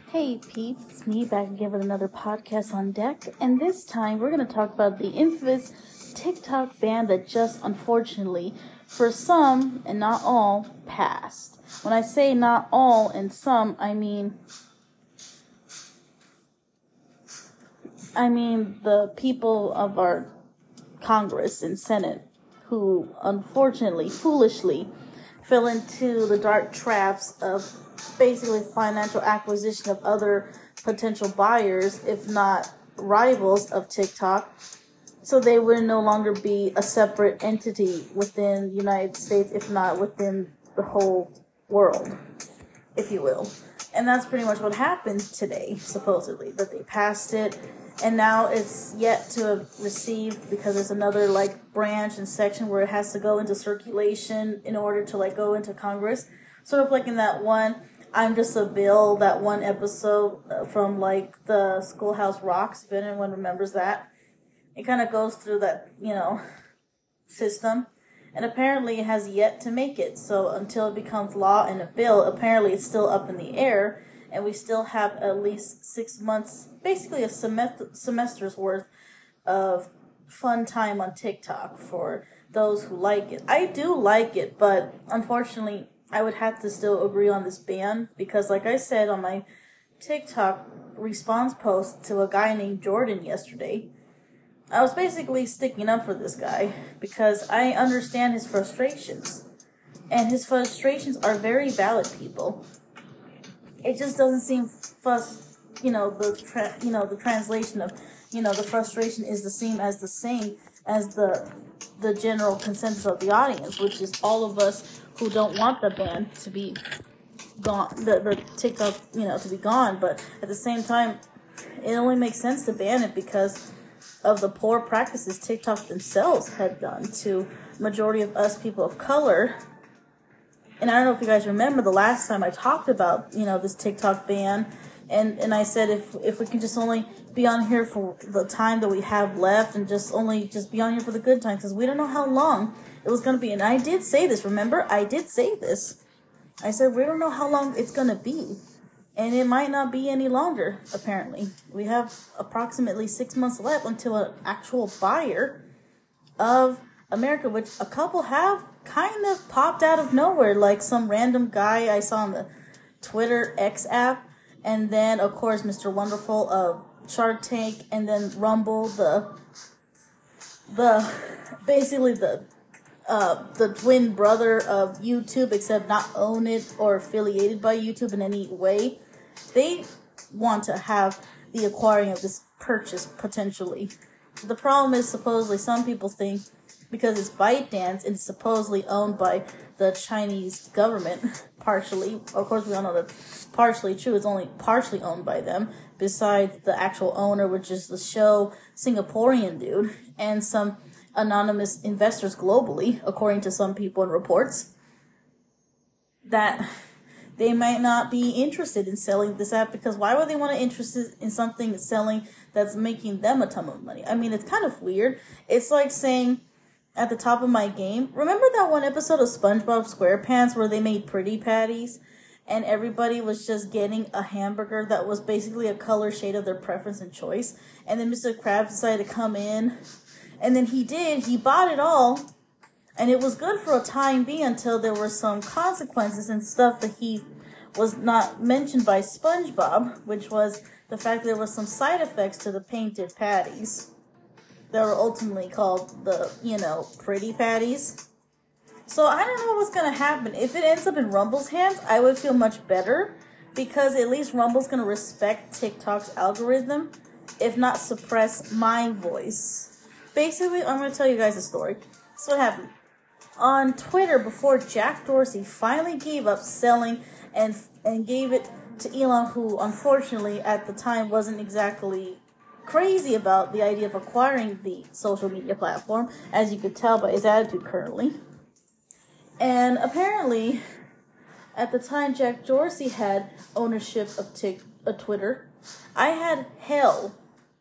Hey peeps, it's me back again with another podcast on deck, and this time we're going to talk about the infamous TikTok ban that just unfortunately, for some and not all, passed. When I say not all and some, I mean the people of our Congress and Senate who unfortunately, foolishly, fell into the dark traps of basically financial acquisition of other potential buyers, if not rivals of TikTok, so they would no longer be a separate entity within the United States, if not within the whole world, if you will. And that's pretty much what happened today, supposedly, that they passed it, and now it's yet to have received, because there's another branch and section where it has to go into circulation in order to go into Congress, sort of like in that one I'm Just a Bill, that one episode from the Schoolhouse Rocks, if anyone remembers that. It kind of goes through that system, and apparently it has yet to make it. So until it becomes law and a bill, apparently it's still up in the air, and we still have at least 6 months, basically a semester's worth of fun time on TikTok for those who like it. I do like it, but unfortunately I would have to still agree on this ban, because like I said on my TikTok response post to a guy named Jordan yesterday, I was basically sticking up for this guy because I understand his frustrations. And his frustrations are very valid, people. It just doesn't seem the translation of, the frustration is the same as the general consensus of the audience, which is all of us who don't want the ban to be gone, the TikTok, to be gone. But at the same time, it only makes sense to ban it because of the poor practices TikTok themselves had done to majority of us people of color. And I don't know if you guys remember the last time I talked about, this TikTok ban, and I said if we can just only be on here for the time that we have left, and just be on here for the good times, because we don't know how long it was going to be. And I did say this, remember? I did say this. I said we don't know how long it's going to be. And it might not be any longer, apparently. We have approximately 6 months left until an actual buyer of America, which a couple have kind of popped out of nowhere, like some random guy I saw on the Twitter X app, and then of course Mr. Wonderful of Shark Tank, and then Rumble, the twin brother of YouTube, except not own it or affiliated by YouTube in any way. They want to have the acquiring of this purchase potentially. The problem is, supposedly some people think because it's ByteDance and it's supposedly owned by the Chinese government, partially. Of course, we all know that's partially true. It's only partially owned by them, besides the actual owner, which is the show Singaporean dude, and some anonymous investors globally, according to some people in reports, that they might not be interested in selling this app, because why would they want to interested in something selling that's making them a ton of money? I mean, it's kind of weird. It's like saying, at the top of my game, remember that one episode of SpongeBob SquarePants where they made Pretty Patties and everybody was just getting a hamburger that was basically a color shade of their preference and choice, and then Mr. Krabs decided to come in, and then he bought it all, and it was good for a time being until there were some consequences and stuff that he was not mentioned by SpongeBob, which was the fact that there was some side effects to the painted patties that were ultimately called the, Pretty Patties. So I don't know what's going to happen. If it ends up in Rumble's hands, I would feel much better, because at least Rumble's going to respect TikTok's algorithm, if not suppress my voice. Basically, I'm going to tell you guys a story. So what happened? On Twitter, before Jack Dorsey finally gave up selling and gave it to Elon, who unfortunately at the time wasn't exactly crazy about the idea of acquiring the social media platform, as you could tell by his attitude currently. And apparently, at the time Jack Dorsey had ownership of Twitter, I had hell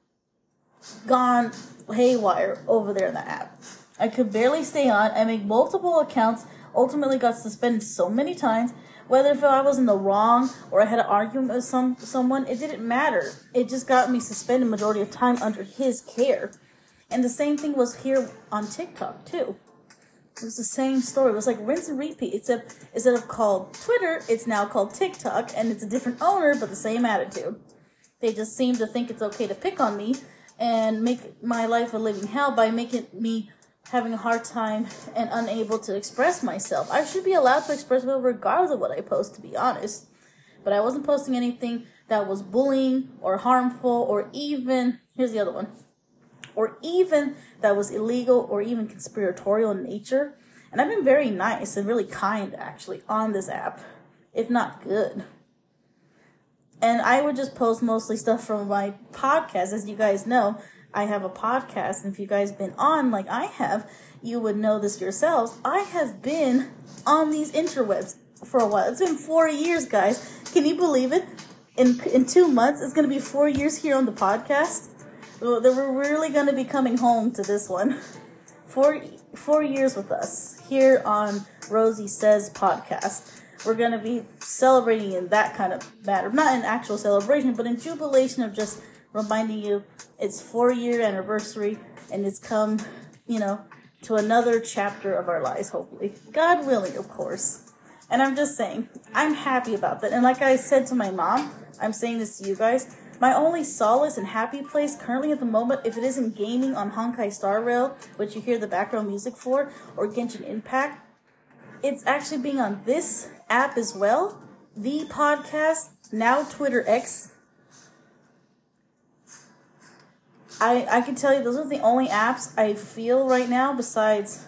gone haywire over there in the app. I could barely stay on. I made multiple accounts, ultimately got suspended so many times, Whether if I was in the wrong or I had an argument with someone, it didn't matter. It just got me suspended majority of time under his care. And the same thing was here on TikTok too. It was the same story. It was like rinse and repeat. Except instead of called Twitter, it's now called TikTok, and it's a different owner, but the same attitude. They just seem to think it's okay to pick on me and make my life a living hell by making me having a hard time and unable to express myself. I should be allowed to express myself regardless of what I post, to be honest. But I wasn't posting anything that was bullying or harmful or even, here's the other one, or even that was illegal or even conspiratorial in nature. And I've been very nice and really kind, actually, on this app, if not good. And I would just post mostly stuff from my podcast. As you guys know, I have a podcast, and if you guys been on like I have, you would know this yourselves. I have been on these interwebs for a while. It's been 4 years, guys. Can you believe it? In 2 months, it's going to be 4 years here on the podcast. We're really going to be coming home to this one. 4 years with us here on Rosie Says podcast. We're going to be celebrating in that kind of matter. Not in actual celebration, but in jubilation of just reminding you it's 4-year anniversary and it's come, to another chapter of our lives, hopefully. God willing, of course. And I'm just saying, I'm happy about that. And like I said to my mom, I'm saying this to you guys, my only solace and happy place currently at the moment, if it isn't gaming on Honkai Star Rail, which you hear the background music for, or Genshin Impact, it's actually being on this app as well. The podcast, now Twitter X. I can tell you those are the only apps I feel right now besides...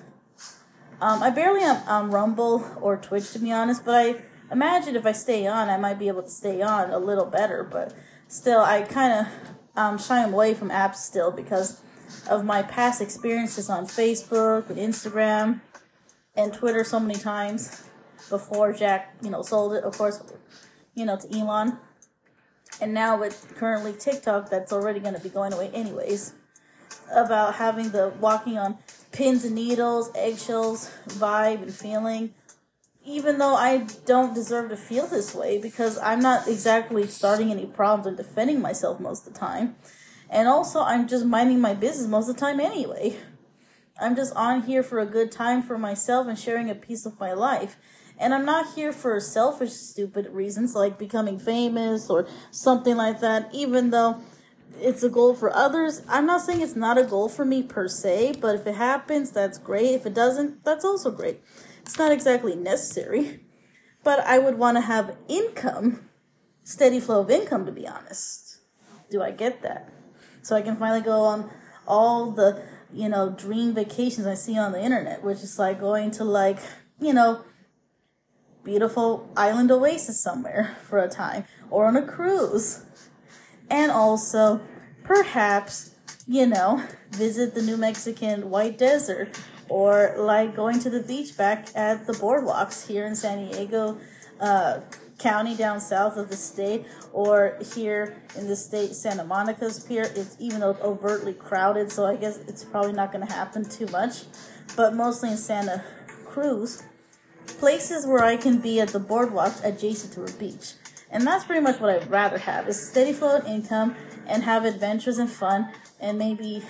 I barely am on Rumble or Twitch, to be honest, but I imagine if I stay on, I might be able to stay on a little better, but... Still, I kind of shy away from apps still because of my past experiences on Facebook and Instagram and Twitter so many times before Jack, sold it, of course, to Elon. And now with currently TikTok, that's already going to be going away anyways. About having the walking on pins and needles, eggshells vibe and feeling. Even though I don't deserve to feel this way because I'm not exactly starting any problems and defending myself most of the time. And also, I'm just minding my business most of the time anyway. I'm just on here for a good time for myself and sharing a piece of my life. And I'm not here for selfish, stupid reasons like becoming famous or something like that, even though it's a goal for others. I'm not saying it's not a goal for me per se, but if it happens, that's great. If it doesn't, that's also great. It's not exactly necessary, but I would want to have income, steady flow of income, to be honest. Do I get that? So I can finally go on all the, dream vacations I see on the internet, which is like going to beautiful island oasis somewhere for a time, or on a cruise. And also, perhaps, visit the New Mexican White Desert, or like going to the beach back at the boardwalks here in San Diego County down south of the state, or here in the state, Santa Monica's pier. Even though it's overtly crowded, so I guess it's probably not going to happen too much, but mostly in Santa Cruz, places where I can be at the boardwalk adjacent to a beach. And that's pretty much what I'd rather have, is steady flow of income and have adventures and fun, and maybe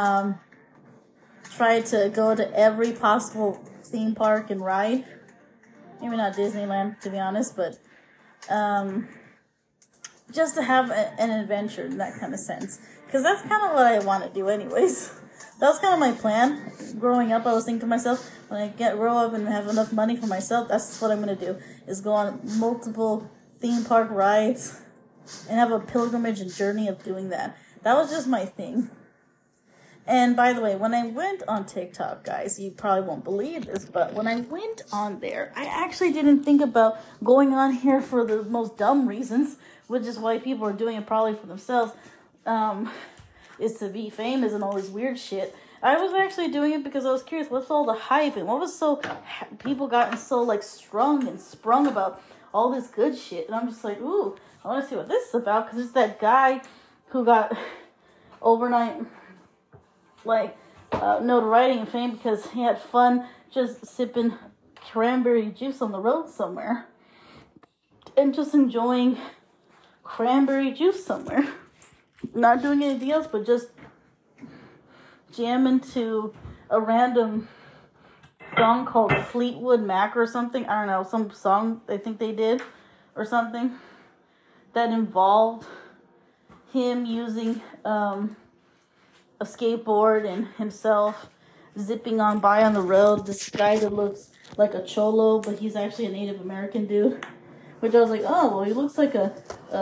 try to go to every possible theme park and ride. Maybe not Disneyland, to be honest, but just to have an adventure in that kind of sense. Because that's kind of what I want to do anyways. That was kind of my plan. Growing up, I was thinking to myself, when I grow up and have enough money for myself, that's what I'm going to do, is go on multiple theme park rides and have a pilgrimage and journey of doing that. That was just my thing. And by the way, when I went on TikTok, guys, you probably won't believe this, but when I went on there, I actually didn't think about going on here for the most dumb reasons, which is why people are doing it probably for themselves, is to be famous and all this weird shit. I was actually doing it because I was curious, what's all the hype and what was people gotten so strung and sprung about all this good shit. And I'm just like, ooh, I want to see what this is about, because it's that guy who got overnight notoriety and fame because he had fun just sipping cranberry juice on the road somewhere. and just enjoying cranberry juice somewhere. Not doing anything else, but just jamming to a random song called Fleetwood Mac or something. I don't know, some song I think they did or something that involved him using a skateboard and himself zipping on by on the road. This guy that looks like a cholo, but he's actually a Native American dude. Which I was like, oh, well, he looks like a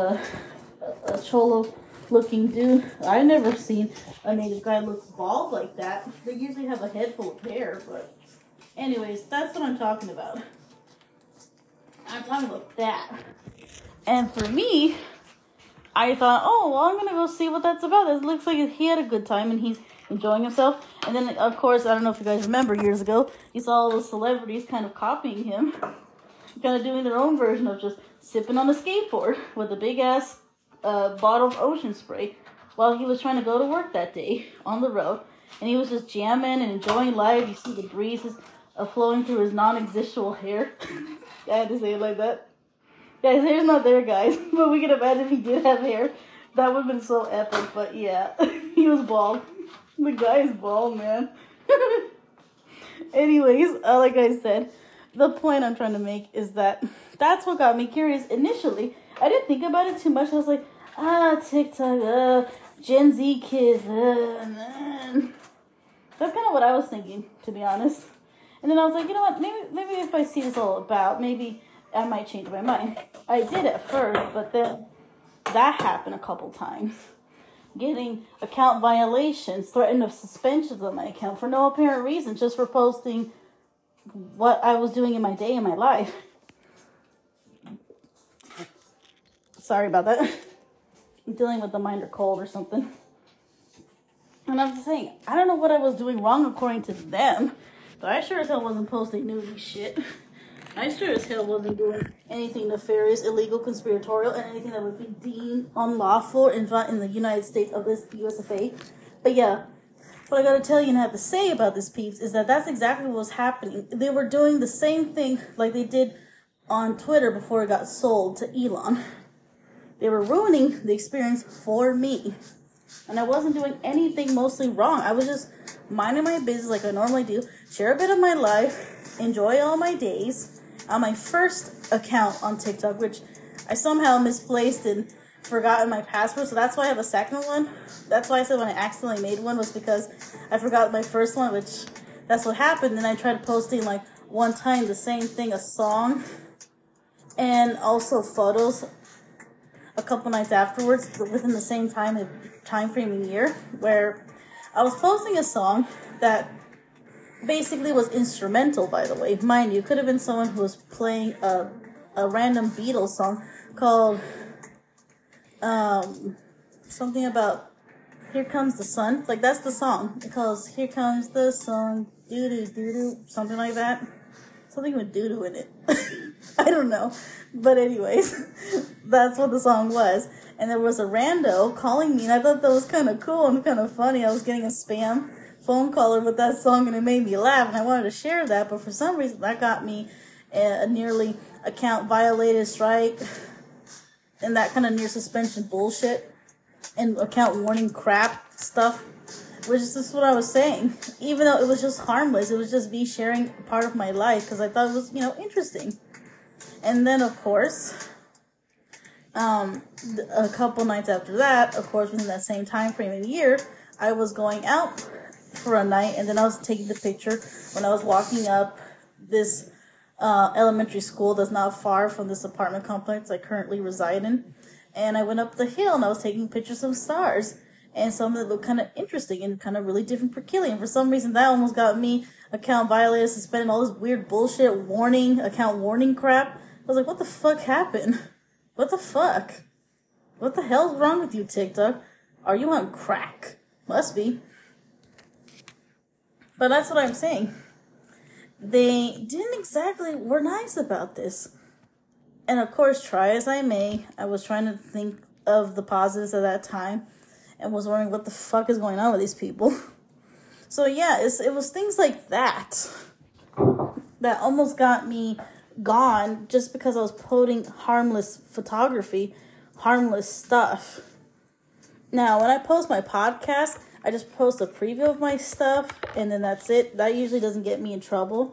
cholo looking dude. I never seen a native guy look bald like that. They usually have a head full of hair, but anyways, that's what I'm talking about. I'm talking about that. And for me, I thought, oh, well, I'm going to go see what that's about. It looks like he had a good time and he's enjoying himself. And then, of course, I don't know if you guys remember years ago, you saw all those celebrities kind of copying him. Kind of doing their own version of just sipping on a skateboard with a big-ass bottle of ocean spray while he was trying to go to work that day on the road. And he was just jamming and enjoying life. You see the breezes flowing through his non-existential hair. I had to say it like that. Yeah, his hair's not there, guys. But we can imagine if he did have hair. That would have been so epic. But yeah, he was bald. The guy is bald, man. Anyways, like I said, the point I'm trying to make is that that's what got me curious initially. I didn't think about it too much. I was like, TikTok, Gen Z kids, man. That's kind of what I was thinking, to be honest. And then I was like, you know what, maybe if I see this all about, maybe I might change my mind. I did at first, but then that happened a couple times. Getting account violations, threatened of suspensions on my account for no apparent reason, just for posting what I was doing in my day, in my life. Sorry about that. I'm dealing with a minor cold or something. And I'm just saying, I don't know what I was doing wrong according to them, but I sure as hell wasn't posting nudie shit. I sure as hell wasn't doing anything nefarious, illegal, conspiratorial, and anything that would be deemed unlawful in the United States of this USFA. But yeah, what I gotta tell you and have to say about this, peeps, is that that's exactly what was happening. They were doing the same thing like they did on Twitter before it got sold to Elon. They were ruining the experience for me. And I wasn't doing anything mostly wrong. I was just minding my business like I normally do, share a bit of my life, enjoy all my days. On my first account on TikTok, which I somehow misplaced and forgotten my password, so that's why I have a second one. That's why I said when I accidentally made one was because I forgot my first one, which that's what happened. And I tried posting like one time the same thing, a song, and also photos a couple nights afterwards, within the same time frame and year, where I was posting a song that basically was instrumental, by the way. Mind you, could have been someone who was playing a random Beatles song called something about Here Comes the Sun. Like, that's the song. It calls Here Comes the Sun, doo-doo, doo-doo, something like that. Something with doo-doo in it. I don't know. But anyways, that's what the song was. And there was a rando calling me, and I thought that was kind of cool and kind of funny. I was getting a spam phone caller with that song, and it made me laugh, and I wanted to share that, but for some reason that got me a nearly account violated strike and that kind of near suspension bullshit and account warning crap stuff, which is just what I was saying. Even though it was just harmless, it was just me sharing part of my life because I thought it was, interesting. And then, of course, a couple nights after that, of course, within that same time frame in the year, I was going out for a night, and then I was taking the picture when I was walking up this elementary school that's not far from this apartment complex I currently reside in. And I went up the hill, and I was taking pictures of stars, and some of them looked kind of interesting and kind of really different peculiar. And for some reason, that almost got me account violated, suspended, all this weird bullshit account warning crap. I was like, what the fuck happened? What the fuck? What the hell's wrong with you, TikTok? Are you on crack? Must be. But that's what I'm saying. They were nice about this. And of course, try as I may, I was trying to think of the positives at that time and was wondering what the fuck is going on with these people. So yeah, it was things like that that almost got me gone just because I was posting harmless photography, harmless stuff. Now, when I post my podcast, I just post a preview of my stuff, and then that's it. That usually doesn't get me in trouble.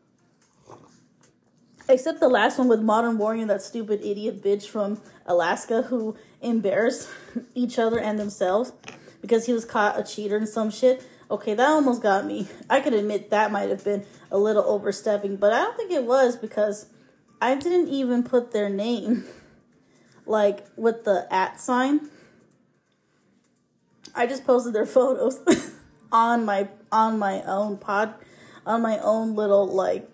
Except the last one with Modern Warrior, that stupid idiot bitch from Alaska who embarrassed each other and themselves because he was caught a cheater and some shit. Okay, that almost got me. I could admit that might have been a little overstepping, but I don't think it was because I didn't even put their name, like, with the @ sign. I just posted their photos on my own little, like,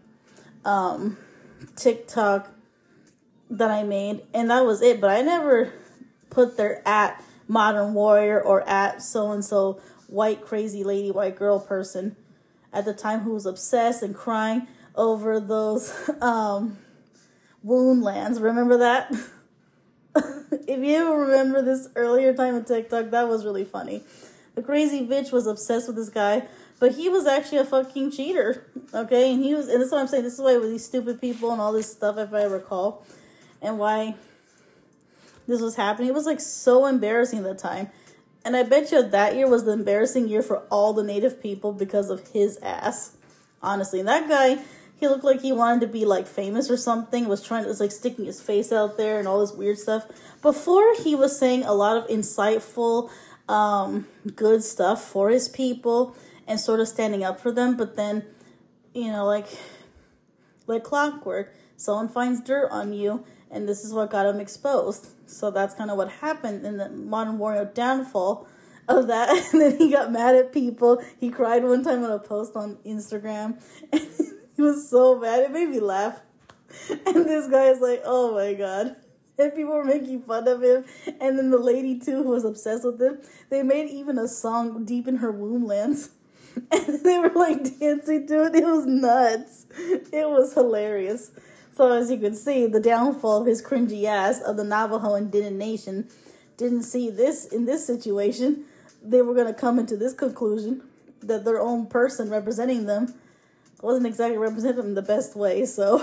TikTok that I made, and that was it. But I never put their @ Modern Warrior or @ so-and-so white crazy lady, white girl person at the time who was obsessed and crying over those wound lands. Remember that? If you remember this earlier time on TikTok, that was really funny. The crazy bitch was obsessed with this guy, but he was actually a fucking cheater. Okay, and that's what I'm saying. This is why with these stupid people and all this stuff, if I recall, and why this was happening. It was like so embarrassing at the time. And I bet you that year was the embarrassing year for all the Native people because of his ass. Honestly, and that guy, he looked like he wanted to be like famous or something. Was like sticking his face out there and all this weird stuff. Before he was saying a lot of insightful, good stuff for his people and sort of standing up for them. But then, like clockwork, someone finds dirt on you, and this is what got him exposed. So that's kind of what happened in the Modern Warrior downfall of that. And then he got mad at people. He cried one time on a post on Instagram. And he was so mad. It made me laugh. And this guy is like, oh my God. And people were making fun of him. And then the lady, too, who was obsessed with him, they made even a song, Deep in Her Womb Lands. And they were like dancing to it. It was nuts. It was hilarious. So as you can see, the downfall of his cringy ass of the Navajo Indian Nation didn't see this in this situation. They were going to come into this conclusion that their own person representing them wasn't exactly representing them in the best way. So,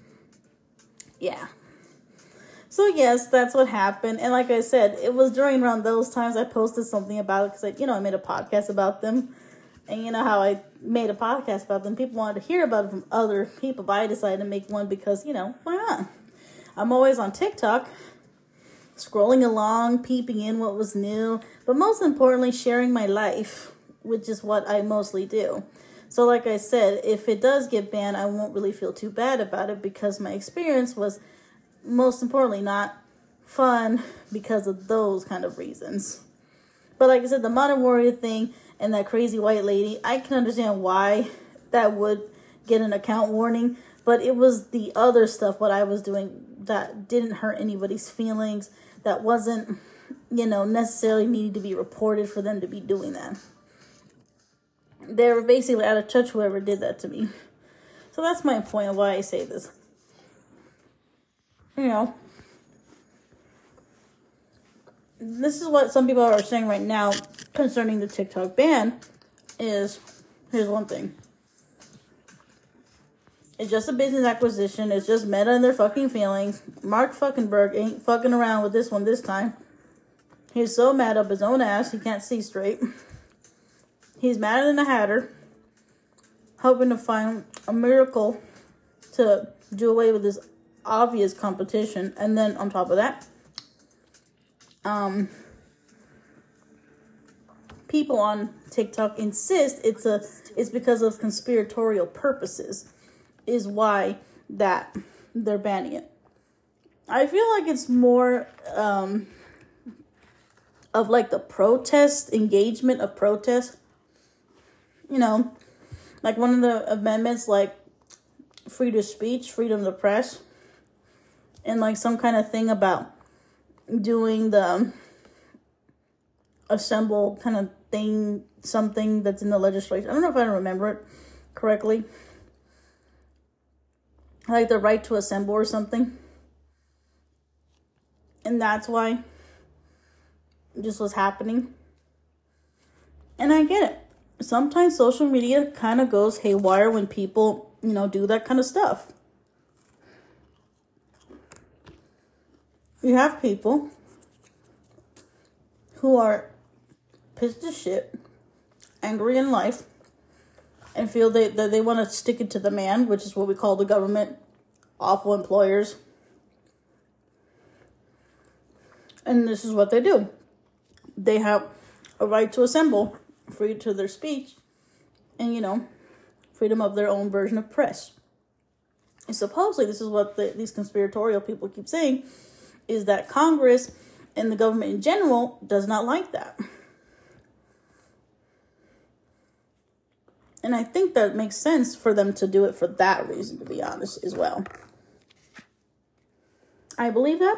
yeah. So, yes, that's what happened. And like I said, it was during around those times I posted something about it because, I made a podcast about them. And you know how I made a podcast about them. People wanted to hear about it from other people, but I decided to make one because, why not? I'm always on TikTok, scrolling along, peeping in what was new, but most importantly, sharing my life, which is what I mostly do. So like I said, if it does get banned, I won't really feel too bad about it because my experience was, most importantly, not fun because of those kind of reasons. But like I said, the Modern Warrior thing and that crazy white lady, I can understand why that would get an account warning. But it was the other stuff, what I was doing, that didn't hurt anybody's feelings. That wasn't, necessarily needing to be reported for them to be doing that. They were basically out of touch, whoever did that to me. So that's my point of why I say this. This is what some people are saying right now concerning the TikTok ban is, here's one thing. It's just a business acquisition. It's just Meta and their fucking feelings. Mark Zuckerberg ain't fucking around with this one this time. He's so mad up his own ass, he can't see straight. He's madder than a hatter, hoping to find a miracle to do away with this obvious competition. And then on top of that, people on TikTok insist it's because of conspiratorial purposes is why that they're banning it. I feel like it's more of like the protest engagement of protest. Like one of the amendments, like freedom of speech, freedom of the press, and like some kind of thing about doing the assemble kind of thing, something that's in the legislation. I don't know if I remember it correctly. Like the right to assemble or something. And that's why this was happening. And I get it. Sometimes social media kind of goes haywire when people, do that kind of stuff. You have people who are pissed as shit, angry in life, and feel that they want to stick it to the man, which is what we call the government, awful employers. And this is what they do. They have a right to assemble, free to their speech, and, freedom of their own version of press. And supposedly, this is what these conspiratorial people keep saying, is that Congress and the government in general does not like that. And I think that makes sense for them to do it for that reason, to be honest, as well. I believe that.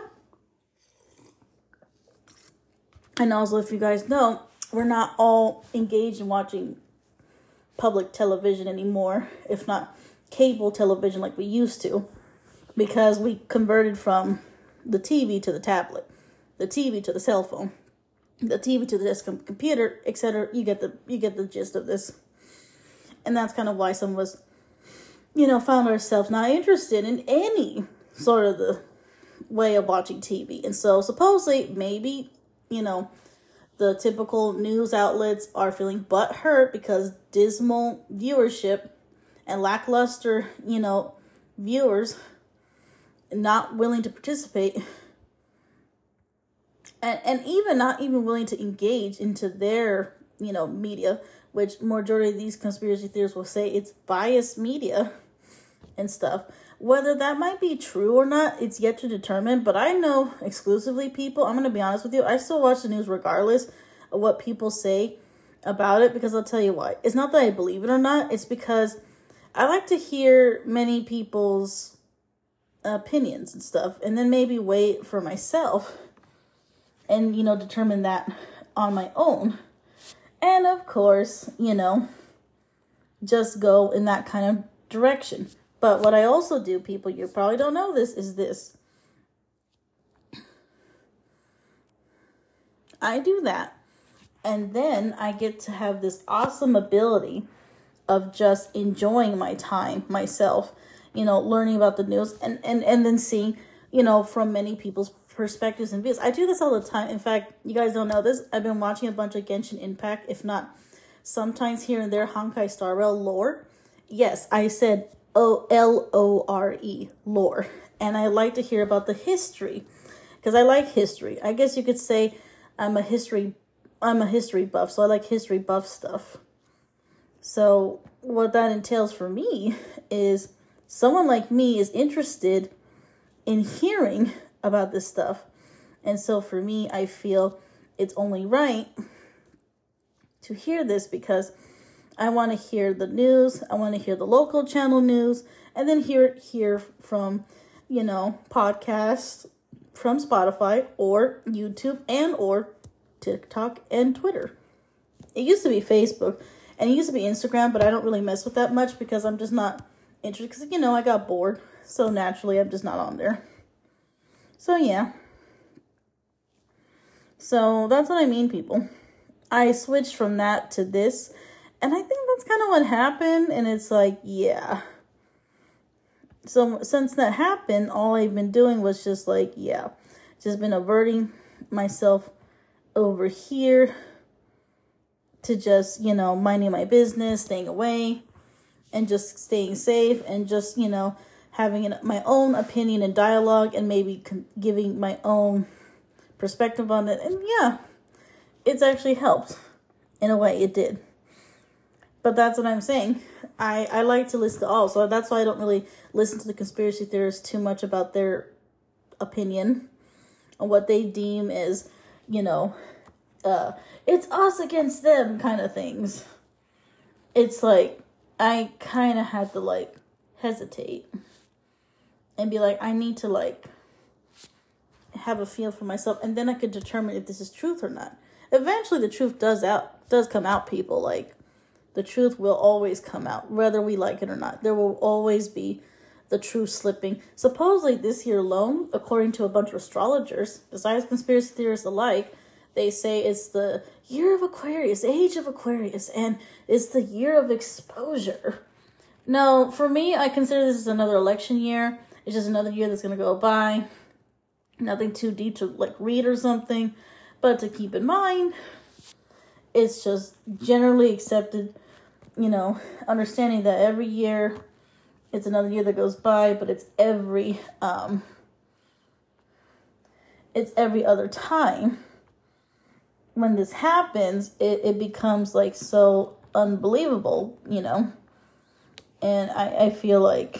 And also, if you guys know, we're not all engaged in watching public television anymore, if not cable television like we used to, because we converted from the TV to the tablet, the TV to the cell phone, the TV to the desktop computer, etc. You get the gist of this. And that's kind of why some of us, found ourselves not interested in any sort of the way of watching TV. And so supposedly, maybe, the typical news outlets are feeling butthurt because dismal viewership and lackluster, viewers not willing to participate and even not even willing to engage into their, media, which majority of these conspiracy theorists will say it's biased media and stuff. Whether that might be true or not, it's yet to determine. But I know exclusively people, I'm going to be honest with you, I still watch the news regardless of what people say about it, because I'll tell you why. It's not that I believe it or not. It's because I like to hear many people's opinions and stuff, and then maybe wait for myself and, determine that on my own. And of course, just go in that kind of direction. But what I also do, people, you probably don't know this, is this. I do that. And then I get to have this awesome ability of just enjoying my time myself, learning about the news and then seeing, from many people's perspectives and views. I do this all the time. In fact, you guys don't know this. I've been watching a bunch of Genshin Impact, if not sometimes here and there, Honkai Star Rail lore. Yes, I said Lore, lore. And I like to hear about the history because I like history. I guess you could say I'm a history buff, so I like history buff stuff. So what that entails for me is someone like me is interested in hearing about this stuff. And so for me, I feel it's only right to hear this because I want to hear the news. I want to hear the local channel news and then hear from, podcasts from Spotify or YouTube and or TikTok and Twitter. It used to be Facebook and it used to be Instagram, but I don't really mess with that much because I'm just not interested because, I got bored. So naturally, I'm just not on there. So, yeah. So, that's what I mean, people. I switched from that to this. And I think that's kind of what happened. And it's like, yeah. So, since that happened, all I've been doing was just like, yeah. Just been averting myself over here to just, minding my business, staying away. And just staying safe. And just, having my own opinion and dialogue and maybe giving my own perspective on it. And yeah, it's actually helped. In a way, it did. But that's what I'm saying. I like to listen to all. So that's why I don't really listen to the conspiracy theorists too much about their opinion on what they deem as, it's us against them kind of things. It's like, I kind of had to hesitate. And be like, I need to have a feel for myself. And then I could determine if this is truth or not. Eventually the truth does come out, people. The truth will always come out, whether we like it or not. There will always be the truth slipping. Supposedly this year alone, according to a bunch of astrologers, besides conspiracy theorists alike, they say it's the year of Aquarius, age of Aquarius, and it's the year of exposure. No, for me, I consider this as another election year. It's just another year that's going to go by. Nothing too deep to like read or something, but to keep in mind, it's just generally accepted, understanding that every year it's another year that goes by, but it's every other time when this happens, it becomes like so unbelievable, and I feel like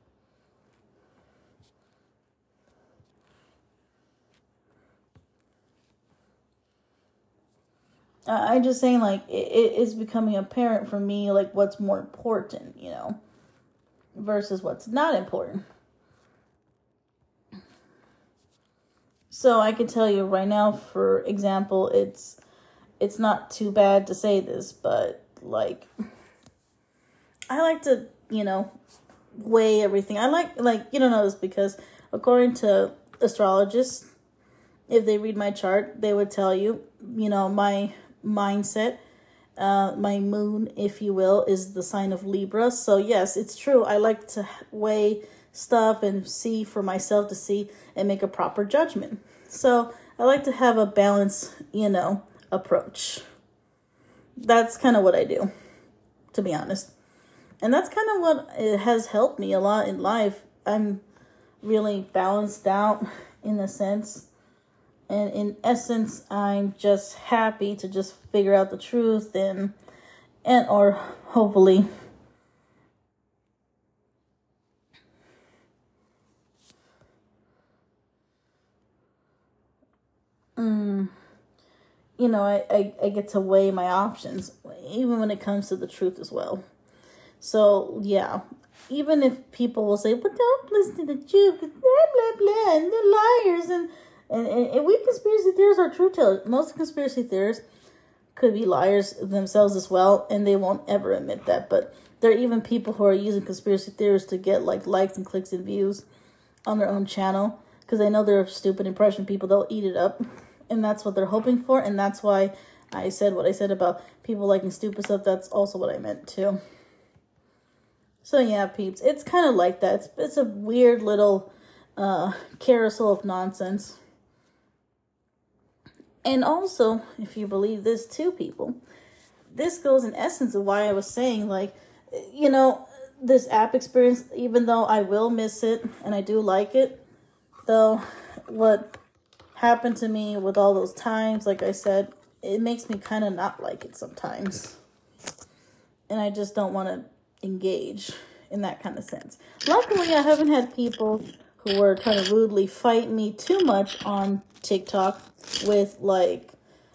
I'm just saying, like, it is becoming apparent for me, like, what's more important, versus what's not important. So I can tell you right now, for example, it's not too bad to say this, but, like, I like to, weigh everything. I like, you don't know this because according to astrologists, if they read my chart, they would tell you, my mindset, my moon, if you will, is the sign of Libra. So yes, it's true. I like to weigh stuff and see for myself to see and make a proper judgment. So I like to have a balanced, approach. That's kind of what I do, to be honest. And that's kind of what it has helped me a lot in life. I'm really balanced out in a sense. And in essence, I'm just happy to just figure out the truth and or hopefully I get to weigh my options, even when it comes to the truth as well. So, yeah, even if people will say, but don't listen to the truth, blah, blah, blah, and they're liars, and we conspiracy theorists are truth tellers. Most conspiracy theorists could be liars themselves as well, and they won't ever admit that. But there are even people who are using conspiracy theories to get like likes and clicks and views on their own channel because they know they're stupid impression people. They'll eat it up, and that's what they're hoping for. And that's why I said what I said about people liking stupid stuff. That's also what I meant too. So yeah, peeps, it's kind of like that. It's a weird little carousel of nonsense. And also, if you believe this too, people, this goes in essence of why I was saying, like, this app experience, even though I will miss it and I do like it, though, what happened to me with all those times, like I said, it makes me kind of not like it sometimes. And I just don't want to engage in that kind of sense. Luckily, I haven't had people who were trying to rudely fight me too much on TikTok with like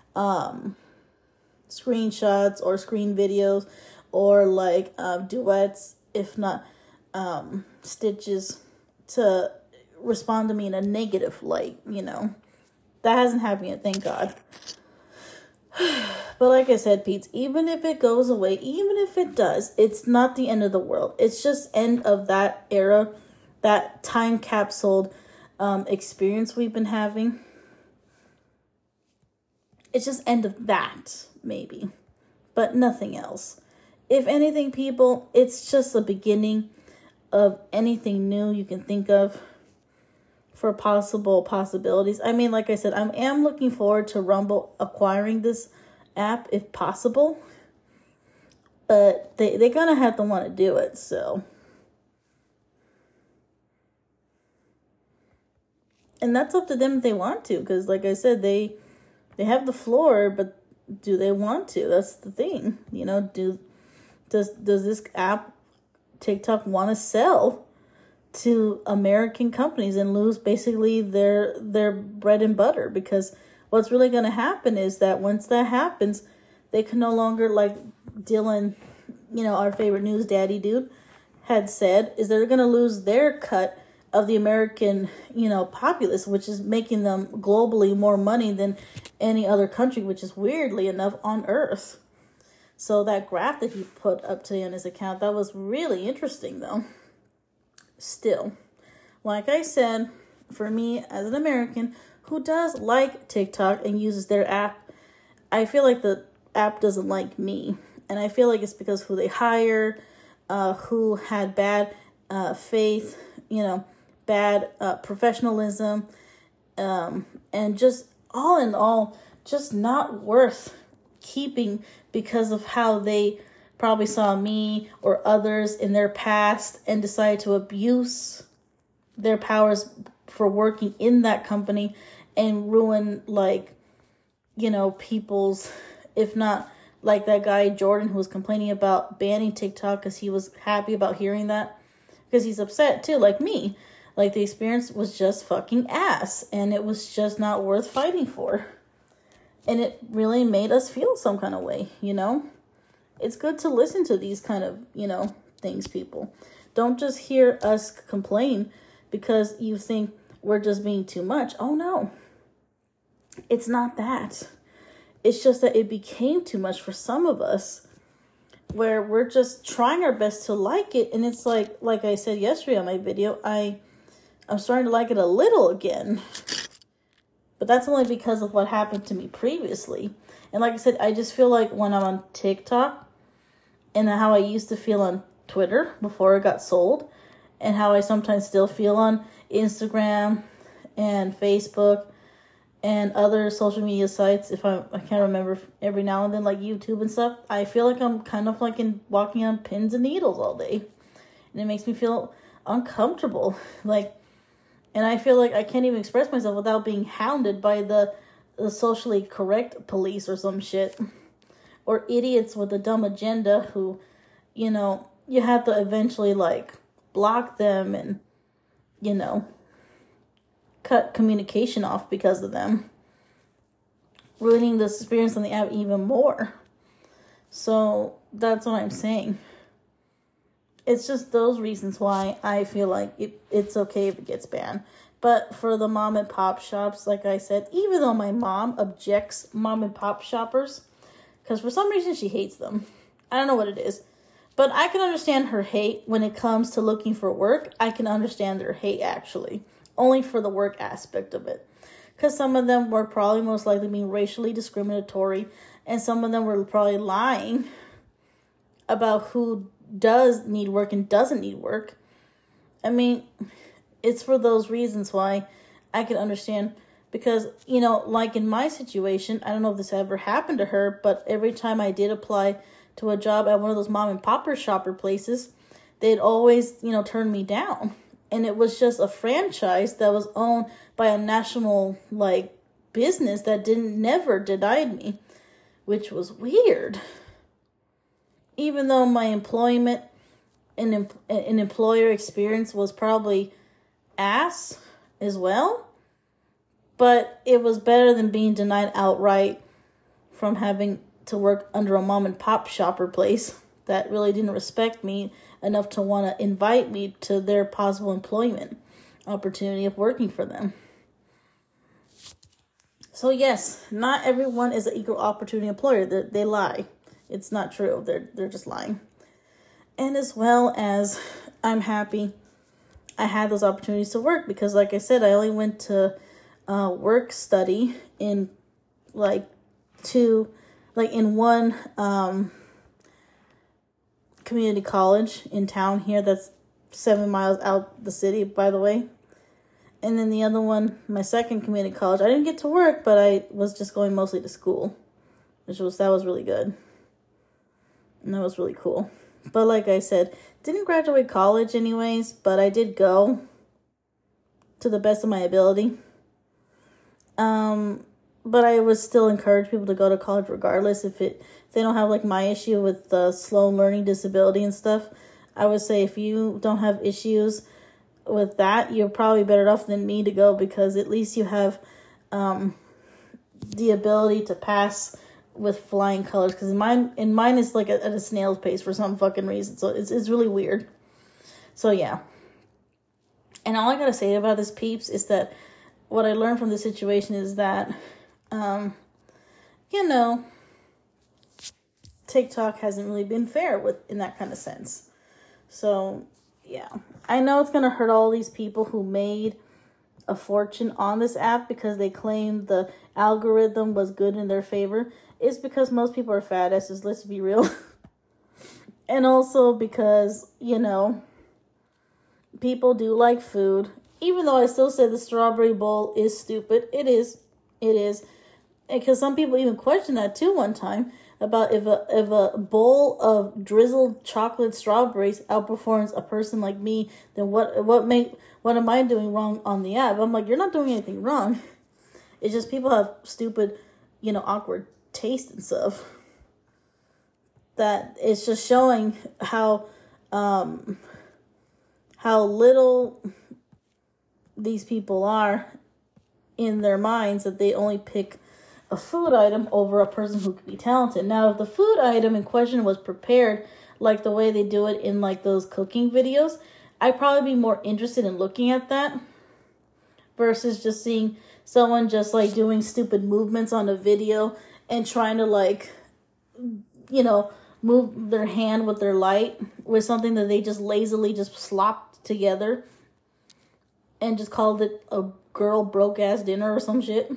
screenshots or screen videos or like duets, if not stitches, to respond to me in a negative light. That hasn't happened yet, thank God. But like I said, Pete, even if it goes away, even if it does, it's not the end of the world. It's just end of that era, that time capsuled experience we've been having. It's just end of that, maybe, but nothing else. If anything, people, it's just the beginning of anything new you can think of for possible possibilities. I mean, like I said, I am looking forward to Rumble acquiring this app if possible, but they're gonna have to want to do it, so. And that's up to them if they want to, because like I said, they have the floor, but do they want to? That's the thing. Does this app, TikTok, want to sell to American companies and lose basically their bread and butter? Because what's really going to happen is that once that happens, they can no longer, like Dylan, our favorite news daddy dude, had said, is they're going to lose their cut of the American, populace, which is making them globally more money than any other country, which is weirdly enough on Earth. So that graph that he put up today on his account, that was really interesting though. Still, like I said, for me as an American who does like TikTok and uses their app, I feel like the app doesn't like me. And I feel like it's because who they hired, who had bad faith, bad professionalism, And just all in all, just not worth keeping because of how they probably saw me or others in their past and decided to abuse their powers for working in that company and ruin, like, you know, people's, if not like that guy Jordan who was complaining about banning TikTok because he was happy about hearing that, because he's upset too, like me. Like, the experience was just fucking ass, and it was just not worth fighting for. And it really made us feel some kind of way, you know? It's good to listen to these kind of, you know, things, people. Don't just hear us complain because you think we're just being too much. Oh, no. It's not that. It's just that it became too much for some of us, where we're just trying our best to like it. And it's like I said yesterday on my video, I'm starting to like it a little again. But that's only because of what happened to me previously. And like I said, I just feel like when I'm on TikTok and how I used to feel on Twitter before it got sold, and how I sometimes still feel on Instagram and Facebook and other social media sites, if I can't remember, every now and then, like YouTube and stuff, I feel like I'm kind of like walking on pins and needles all day. And it makes me feel uncomfortable. And I feel like I can't even express myself without being hounded by the socially correct police or some shit. Or idiots with a dumb agenda who, you know, you have to eventually, like, block them and, you know, cut communication off because of them. Ruining the experience on the app even more. So, that's what I'm saying. It's just those reasons why I feel like it's okay if it gets banned. But for the mom and pop shops, like I said, even though my mom objects mom and pop shoppers, because for some reason she hates them. I don't know what it is. But I can understand her hate when it comes to looking for work. I can understand their hate, actually. Only for the work aspect of it. Because some of them were probably most likely being racially discriminatory. And some of them were probably lying about who does need work and doesn't need work. I mean, it's for those reasons why I can understand. Because, you know, like in my situation, I don't know if this ever happened to her, but every time I did apply to a job at one of those mom and popper shopper places, they'd always, you know, turn me down. And it was just a franchise that was owned by a national, like, business that never denied me, which was weird. Even though my employment and employer experience was probably ass as well, but it was better than being denied outright from having to work under a mom and pop shopper place that really didn't respect me enough to want to invite me to their possible employment opportunity of working for them. So yes, not everyone is an equal opportunity employer. They lie. It's not true. They're just lying. And as well as I'm happy I had those opportunities to work, because like I said, I only went to work study in in one community college in town here that's 7 miles out the city, by the way. And then the other one, my second community college, I didn't get to work, but I was just going mostly to school, that was really good. And that was really cool. But like I said, didn't graduate college anyways, but I did go to the best of my ability. But I would still encourage people to go to college regardless if they don't have like my issue with slow learning disability and stuff. I would say if you don't have issues with that, you're probably better off than me to go, because at least you have the ability to pass with flying colors, because mine is like at a snail's pace for some fucking reason. So it's really weird. So yeah. And all I gotta say about this, peeps, is that what I learned from this situation is that, TikTok hasn't really been fair in that kind of sense. So yeah, I know it's gonna hurt all these people who made a fortune on this app because they claimed the algorithm was good in their favor. It's because most people are fat asses, let's be real. And also because, people do like food, Even though I still say the strawberry bowl is stupid, it is. It is. Because some people even questioned that too one time about if a bowl of drizzled chocolate strawberries outperforms a person like me, then what am I doing wrong on the app? I'm like, you're not doing anything wrong. It's just people have stupid, awkward taste and stuff. That it's just showing how little these people are in their minds, that they only pick a food item over a person who could be talented. Now, if the food item in question was prepared like the way they do it in like those cooking videos, I'd probably be more interested in looking at that versus just seeing someone just like doing stupid movements on a video and trying to like, move their hand with their light with something that they just lazily just slopped together and just called it a girl broke ass dinner or some shit.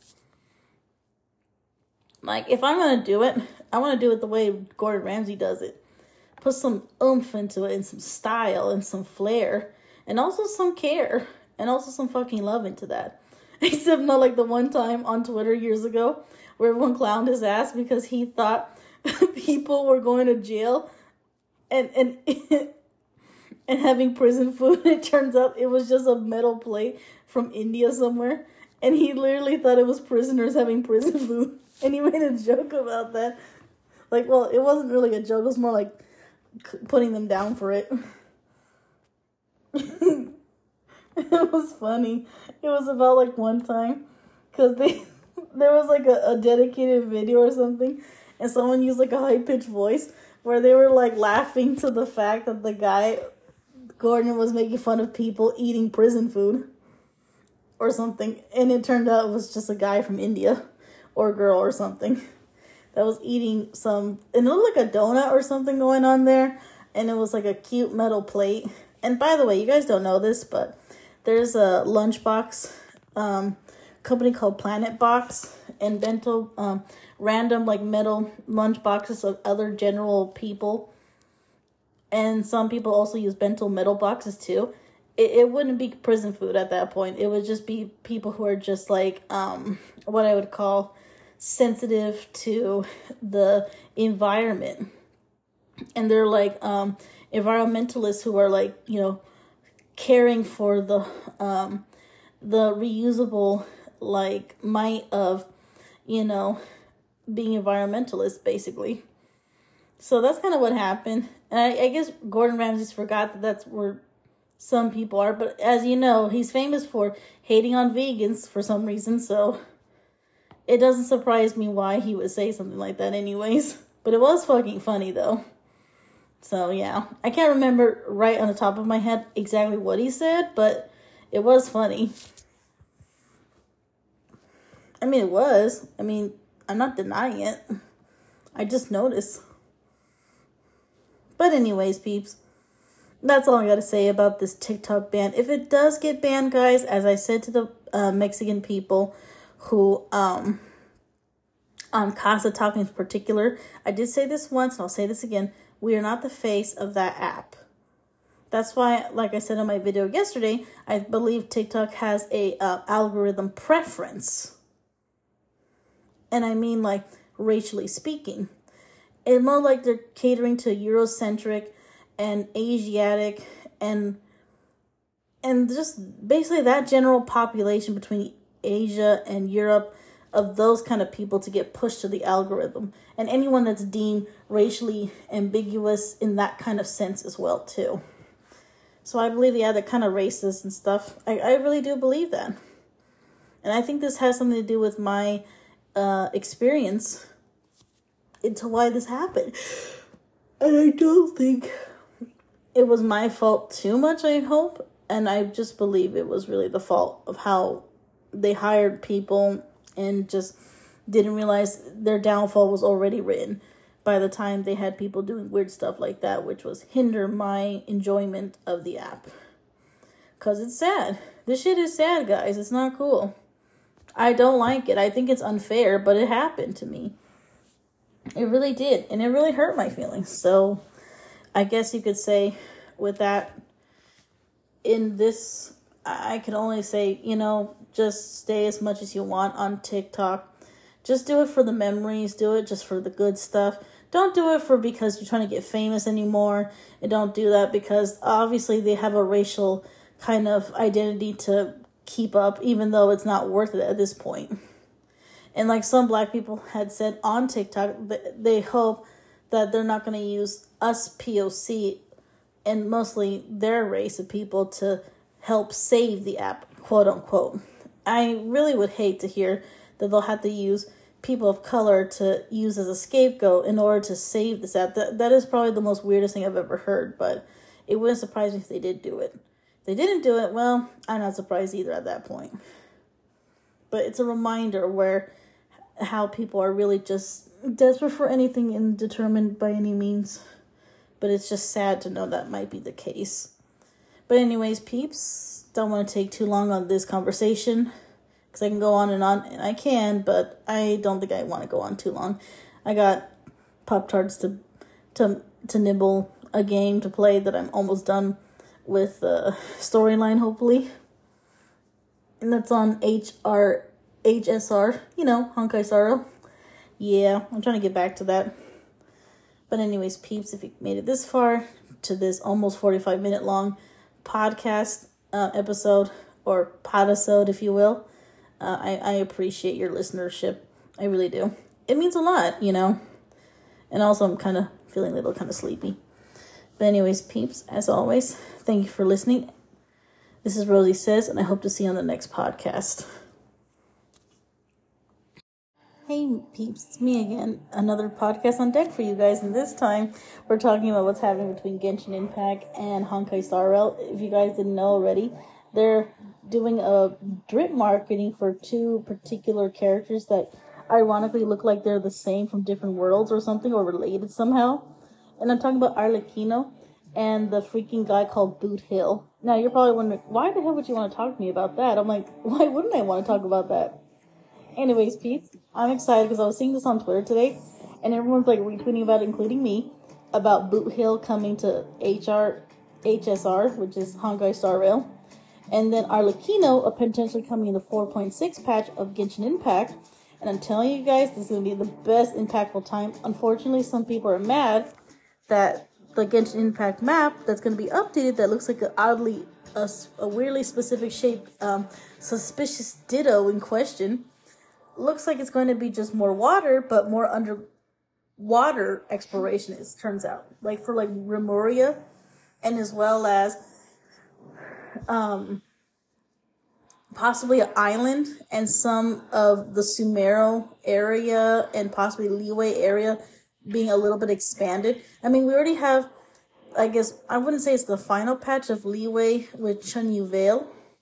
Like, if I'm going to do it, I want to do it the way Gordon Ramsay does it. Put some oomph into it and some style and some flair and also some care and also some fucking love into that. Except not like the one time on Twitter years ago where everyone clowned his ass because he thought people were going to jail and and having prison food. It turns out it was just a metal plate from India somewhere. And he literally thought it was prisoners having prison food. And he made a joke about that. Like, well, it wasn't really a joke. It was more like putting them down for it. It was funny. It was about like one time. Because there was like a dedicated video or something. And someone used like a high-pitched voice. Where they were like laughing to the fact that the guy, Gordon, was making fun of people eating prison food. Or something. And it turned out it was just a guy from India. Or girl or something that was eating some, and it looked like a donut or something going on there, and it was like a cute metal plate. And by the way, you guys don't know this, but there's a lunchbox company called Planet Box and bento random like metal lunch boxes of other general people, and some people also use bento metal boxes too. It wouldn't be prison food at that point. It would just be people who are just like what I would call sensitive to the environment, and they're like environmentalists who are like caring for the reusable like might of being environmentalists basically. So that's kind of what happened, and I guess Gordon Ramsay forgot that that's where some people are, but as you know, he's famous for hating on vegans for some reason, so it doesn't surprise me why he would say something like that anyways. But it was fucking funny, though. So, yeah. I can't remember right on the top of my head exactly what he said, but it was funny. I mean, it was. I mean, I'm not denying it. I just noticed. But anyways, peeps, that's all I gotta say about this TikTok ban. If it does get banned, guys, as I said to the Mexican people who, on Casa Talking in particular, I did say this once, and I'll say this again, we are not the face of that app. That's why, like I said in my video yesterday, I believe TikTok has a algorithm preference. And I mean, like, racially speaking. It's more like they're catering to Eurocentric and Asiatic and just basically that general population between Asia and Europe, of those kind of people to get pushed to the algorithm, and anyone that's deemed racially ambiguous in that kind of sense as well too. So I believe, yeah, they're kind of racist and stuff. I really do believe that, and I think this has something to do with my experience into why this happened. And I don't think it was my fault too much, I hope, and I just believe it was really the fault of how they hired people and just didn't realize their downfall was already written by the time they had people doing weird stuff like that, which was hinder my enjoyment of the app. Because it's sad. This shit is sad, guys. It's not cool. I don't like it. I think it's unfair, but it happened to me. It really did. And it really hurt my feelings. So I guess you could say with that, in this I can only say, just stay as much as you want on TikTok. Just do it for the memories. Do it just for the good stuff. Don't do it because you're trying to get famous anymore. And don't do that because obviously they have a racial kind of identity to keep up, even though it's not worth it at this point. And like some black people had said on TikTok, they hope that they're not going to use us POC and mostly their race of people to help save the app, quote unquote. I really would hate to hear that they'll have to use people of color to use as a scapegoat in order to save this app. That is probably the most weirdest thing I've ever heard, but it wouldn't surprise me if they did do it. If they didn't do it, well, I'm not surprised either at that point. But it's a reminder how people are really just desperate for anything and determined by any means. But it's just sad to know that might be the case. But anyways, peeps, don't want to take too long on this conversation. Because I can go on, and I can, but I don't think I want to go on too long. I got Pop-Tarts to nibble, a game to play that I'm almost done with the storyline, hopefully. And that's on HSR, Honkai Star Rail. Yeah, I'm trying to get back to that. But anyways, peeps, if you made it this far to this almost 45-minute long podcast episode, or podisode, if you will, I appreciate your listenership. I really do. It means a lot, And also, I'm kind of feeling a little kind of sleepy. But anyways, peeps, as always, thank you for listening. This is Rosie Says, and I hope to see you on the next podcast. Hey peeps, it's me again. Another podcast on deck for you guys, and this time we're talking about what's happening between Genshin Impact and Honkai Star Rail. If you guys didn't know already, they're doing a drip marketing for two particular characters that ironically look like they're the same from different worlds or something, or related somehow. And I'm talking about Arlecchino and the freaking guy called Boot Hill. Now you're probably wondering, why the hell would you want to talk to me about that? I'm like, why wouldn't I want to talk about that? Anyways, peeps, I'm excited because I was seeing this on Twitter today, and everyone's like retweeting about it, including me, about Boot Hill coming to HSR, which is Honkai Star Rail, and then Arlecchino potentially coming in the 4.6 patch of Genshin Impact. And I'm telling you guys, this is going to be the best impactful time. Unfortunately, some people are mad that the Genshin Impact map that's going to be updated that looks like a weirdly specific shaped suspicious ditto in question looks like it's going to be just more water, but more underwater exploration, it turns out. Like for like Remuria, and as well as possibly an island and some of the Sumeru area and possibly Liyue area being a little bit expanded. I mean, we already have, I guess, I wouldn't say it's the final patch of Liyue with Chunyu Vale,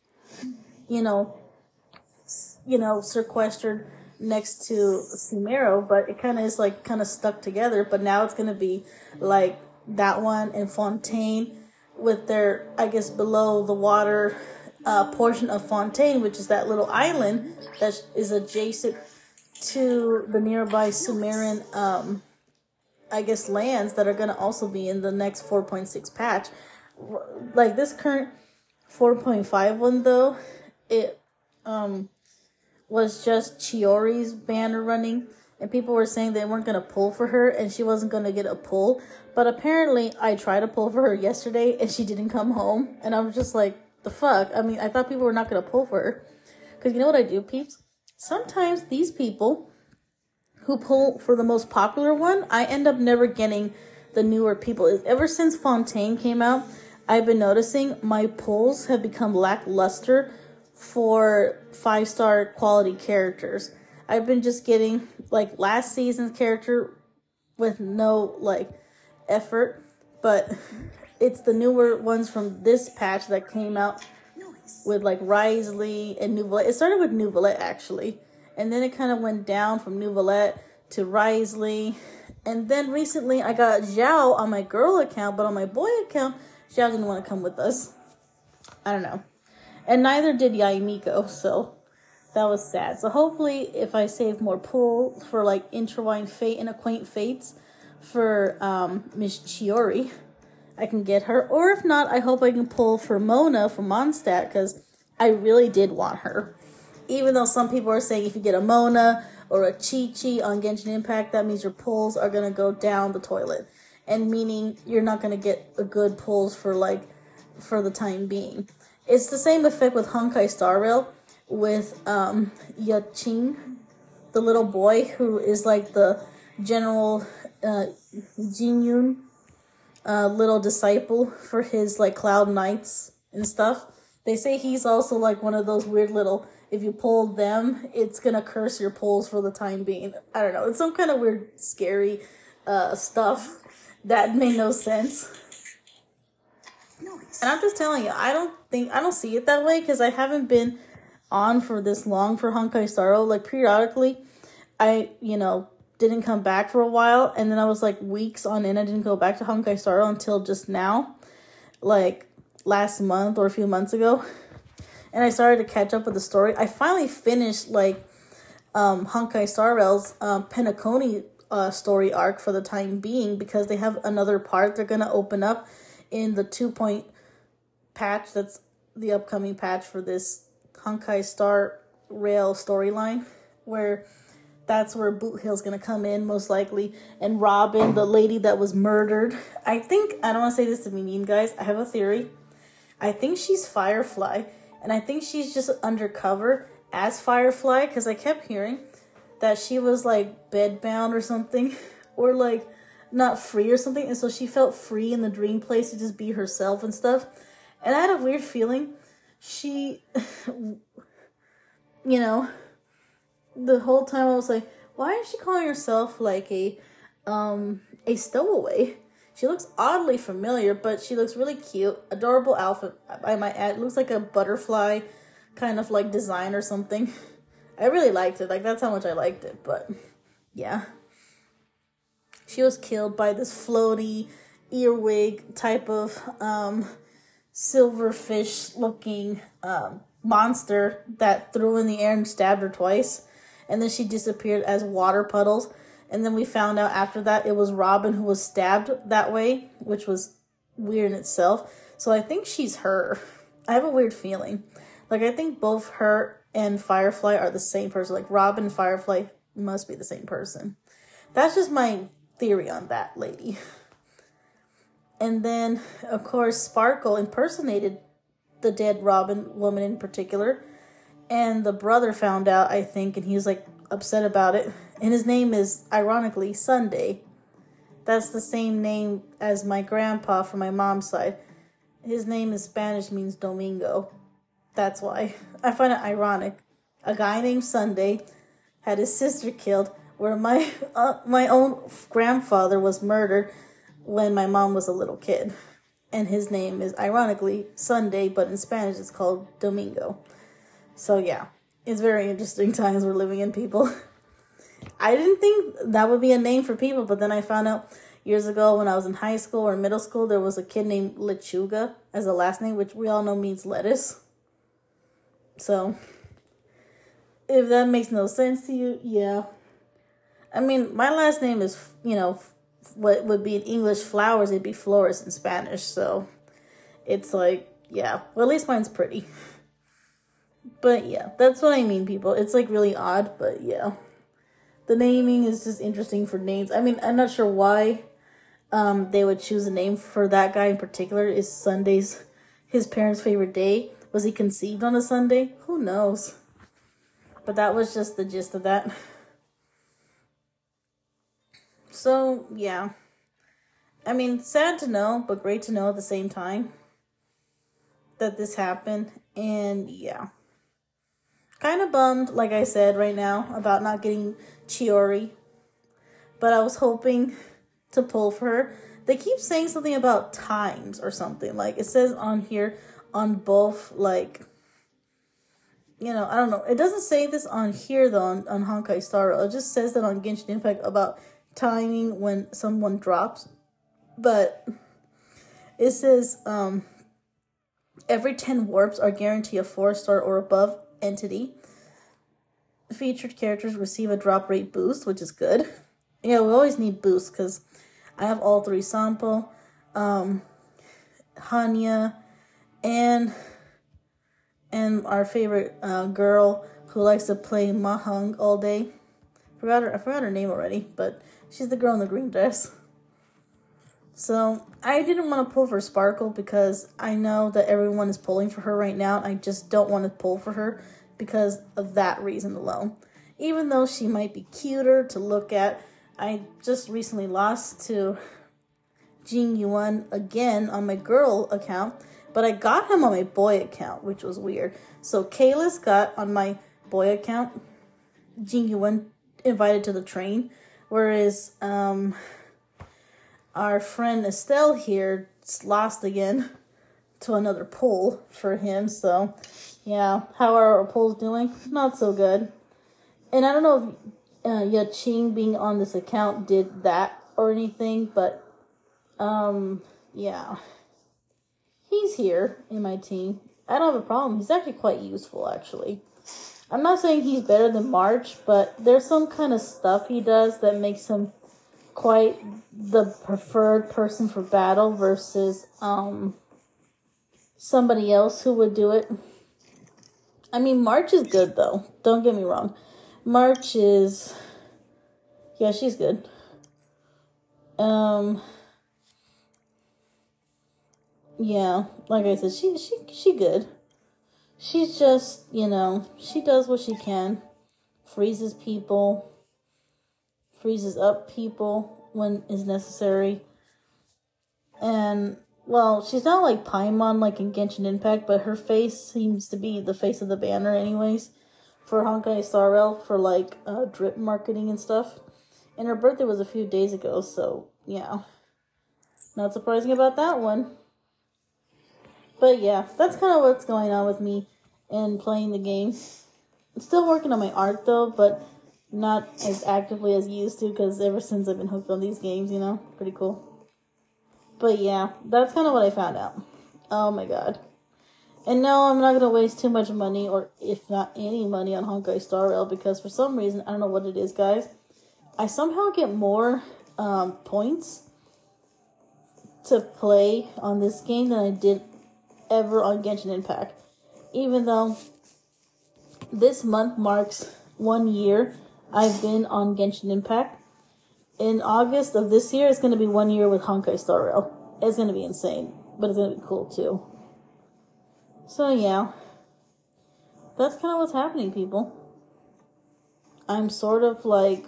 sequestered next to Sumeru, but it kind of is like kind of stuck together. But now it's going to be like that one and Fontaine with their, I guess, below the water portion of Fontaine, which is that little island that is adjacent to the nearby Sumerian, I guess, lands that are going to also be in the next 4.6 patch. Like this current 4.5 one, though, it was just Chiori's banner running, and people were saying they weren't going to pull for her, and she wasn't going to get a pull. But apparently, I tried to pull for her yesterday, and she didn't come home, and I was just like, the fuck? I mean, I thought people were not going to pull for her. Because you know what I do, peeps? Sometimes these people who pull for the most popular one, I end up never getting the newer people. Ever since Fontaine came out, I've been noticing my pulls have become lackluster for 5-star quality characters. I've been just getting like last season's character with no like effort, but it's the newer ones from this patch that came out with like Wriothesley and Neuvillette. It started with Neuvillette actually, and then it kind of went down from Neuvillette to Wriothesley, and then recently I got Xiao on my girl account, but on my boy account, Xiao didn't want to come with us. I don't know. And neither did Yaimiko, so that was sad. So hopefully, if I save more pull for like Intertwined Fate and Acquaint Fates for Miss Chiori, I can get her. Or if not, I hope I can pull for Mona from Mondstadt, because I really did want her. Even though some people are saying if you get a Mona or a Chi-Chi on Genshin Impact, that means your pulls are going to go down the toilet. And meaning you're not going to get a good pulls for the time being. It's the same effect with Honkai Star Rail with Yaching, the little boy who is like the General Jinyun little disciple for his like Cloud Knights and stuff. They say he's also like one of those weird little, if you pull them, it's gonna curse your pulls for the time being. I don't know. It's some kind of weird, scary stuff that made no sense. And I'm just telling you, I don't see it that way because I haven't been on for this long for Honkai Star Rail. Like periodically, I didn't come back for a while, and then I was like weeks on end. I didn't go back to Honkai Star Rail until just now, like last month or a few months ago, and I started to catch up with the story. I finally finished Honkai Star Rail's Penacony story arc for the time being because they have another part they're gonna open up in the 2-point patch. That's the upcoming patch for this Honkai Star Rail storyline, where that's where Boot Hill's gonna come in most likely, and Robin, the lady that was murdered. I don't want to say this to be mean, guys. I have a theory. I think she's Firefly, and I think she's just undercover as Firefly because I kept hearing that she was like bedbound or something, or like not free or something, and so she felt free in the dream place to just be herself and stuff. And I had a weird feeling she, the whole time I was like, why is she calling herself like a stowaway? She looks oddly familiar, but she looks really cute. Adorable outfit, I might add. It looks like a butterfly kind of like design or something. I really liked it. Like, that's how much I liked it. But, yeah. She was killed by this floaty earwig type of silverfish-looking monster that threw in the air and stabbed her twice. And then she disappeared as water puddles. And then we found out after that it was Robin who was stabbed that way, which was weird in itself. So I think she's her. I have a weird feeling. Like, I think both her and Firefly are the same person. Like, Robin and Firefly must be the same person. That's just my theory on that lady. And then, of course, Sparkle impersonated the dead Robin woman in particular. And the brother found out, I think, and he was, like, upset about it. And his name is, ironically, Sunday. That's the same name as my grandpa from my mom's side. His name in Spanish means Domingo. That's why. I find it ironic. A guy named Sunday had his sister killed, where my own grandfather was murdered when my mom was a little kid. And his name is, ironically, Sunday, but in Spanish it's called Domingo. So yeah, it's very interesting times we're living in, people. I didn't think that would be a name for people, but then I found out years ago when I was in high school or middle school, there was a kid named Lechuga as a last name, which we all know means lettuce. So, if that makes no sense to you, yeah. I mean, my last name is, what would be in English flowers, it'd be flores in Spanish, so it's like, yeah. Well, at least mine's pretty. But yeah, that's what I mean, people. It's like really odd, but yeah. The naming is just interesting for names. I mean, I'm not sure why they would choose a name for that guy in particular. Is Sunday's his parents' favorite day? Was he conceived on a Sunday? Who knows? But that was just the gist of that. So, yeah. I mean, sad to know, but great to know at the same time that this happened. And, yeah. Kind of bummed, like I said right now, about not getting Chiori. But I was hoping to pull for her. They keep saying something about times or something. Like, it says on here, on both, like, I don't know. It doesn't say this on here, though, on Honkai Star Rail. It just says that on Genshin Impact about timing when someone drops. But it says, every 10 warps are guaranteed a 4-star or above entity. Featured characters receive a drop rate boost, which is good. Yeah, we always need boosts, because I have all 3 Sampo, Hanya, and and our favorite girl who likes to play Mahjong all day. I forgot her name already, but she's the girl in the green dress. So I didn't want to pull for Sparkle because I know that everyone is pulling for her right now. I just don't want to pull for her because of that reason alone. Even though she might be cuter to look at, I just recently lost to Jing Yuan again on my girl account, but I got him on my boy account, which was weird. So Kalis got on my boy account Jing Yuan invited to the train, whereas our friend Estelle here lost again to another poll for him. So yeah, how are our polls doing? Not so good. And I don't know if Yaching being on this account did that or anything, but yeah, he's here in my team. I don't have a problem. He's actually quite useful, actually. I'm not saying he's better than March, but there's some kind of stuff he does that makes him quite the preferred person for battle versus somebody else who would do it. I mean, March is good, though. Don't get me wrong. March is... yeah, she's good. Yeah, like I said, she good. She's just, you know, she does what she can. Freezes people. Freezes up people when is necessary. And, well, she's not like Paimon like in Genshin Impact, but her face seems to be the face of the banner anyways. For Honkai Star Rail, for like drip marketing and stuff. And her birthday was a few days ago, so, yeah. Not surprising about that one. But yeah, that's kind of what's going on with me and playing the game. I'm still working on my art though, but not as actively as used to because ever since I've been hooked on these games, you know, pretty cool. But yeah, that's kind of what I found out. Oh my god. And no, I'm not going to waste too much money, or if not any money, on Honkai Star Rail because for some reason, I don't know what it is, guys, I somehow get more points to play on this game than I did ever on Genshin Impact. Even though this month marks 1 year I've been on Genshin Impact. In August of this year, it's going to be 1 year with Honkai Star Rail. It's going to be insane, but it's going to be cool too. So yeah, that's kind of what's happening, people. I'm sort of like,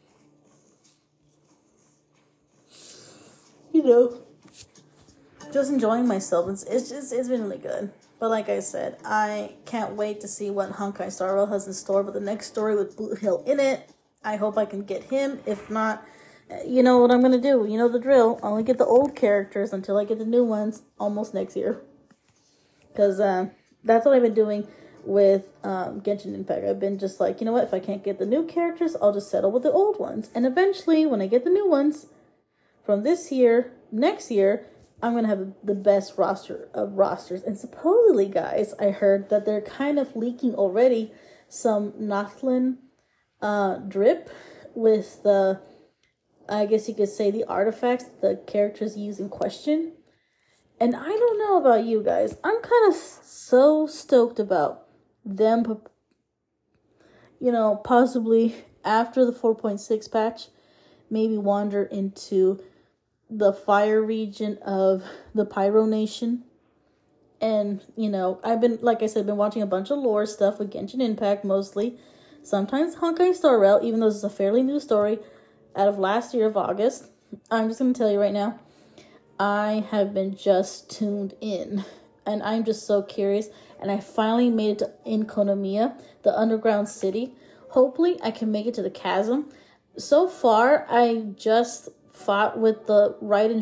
you know, just enjoying myself. It's been really good. But like I said, I can't wait to see what Honkai Star Rail has in store with the next story with Boot Hill in it. I hope I can get him. If not, you know what I'm going to do. You know the drill. I'll only get the old characters until I get the new ones almost next year. Because that's what I've been doing with Genshin Impact. I've been just like, you know what? If I can't get the new characters, I'll just settle with the old ones. And eventually, when I get the new ones from this year, next year, I'm going to have the best roster of rosters. And supposedly, guys, I heard that they're kind of leaking already some Nathlin drip with the, I guess you could say, the artifacts the characters use in question. And I don't know about you guys. I'm kind of so stoked about them, you know, possibly after the 4.6 patch, maybe wander into the fire region of the Pyro Nation. And, you know, I've been, like I said, been watching a bunch of lore stuff with Genshin Impact mostly. Sometimes Honkai Star Rail, even though this is a fairly new story out of last year of August. I'm just going to tell you right now, I have been just tuned in. And I'm just so curious. And I finally made it to Enkonomiya, the underground city. Hopefully I can make it to the chasm. So far, I just fought with the Raiden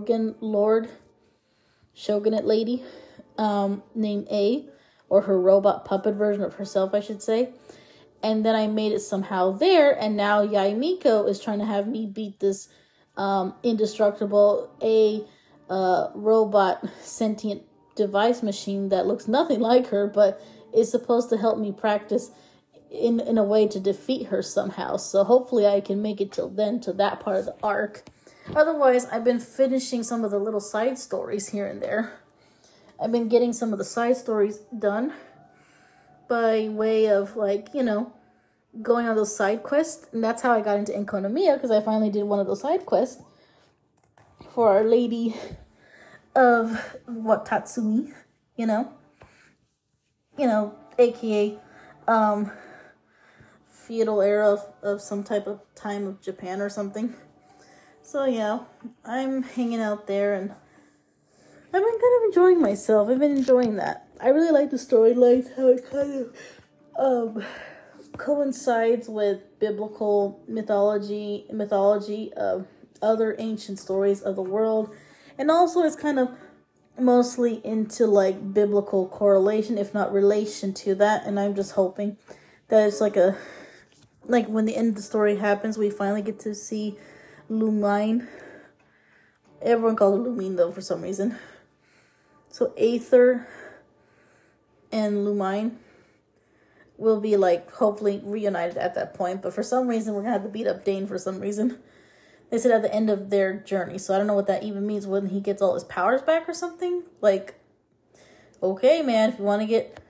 Shogunate lady, named A, or her robot puppet version of herself, I should say. And then I made it somehow there, and now Yai Miko is trying to have me beat this indestructible robot sentient device machine that looks nothing like her, but is supposed to help me practice in a way to defeat her somehow. So hopefully I can make it till then, to that part of the arc. Otherwise, I've been finishing some of the little side stories here and there. I've been getting some of the side stories done. by way of, like, you know, going on those side quests. And that's how I got into Enkonomiya, because I finally did one of those side quests for Our Lady of Tatsumi, you know, aka feudal era of some type of time of Japan or something. So yeah, I'm hanging out there and I've been kind of enjoying myself. I've been enjoying that. I really like the storylines, how it kind of coincides with biblical mythology of other ancient stories of the world. And also it's kind of mostly into like biblical correlation, if not relation to that. And I'm just hoping that it's like when the end of the story happens, we finally get to see Lumine. Everyone calls her Lumine though for some reason. So Aether and Lumine will be like hopefully reunited at that point. But for some reason we're gonna have to beat up Dane for some reason. They said at the end of their journey. So I don't know what that even means, when he gets all his powers back or something. Like, okay, man, if you want to get,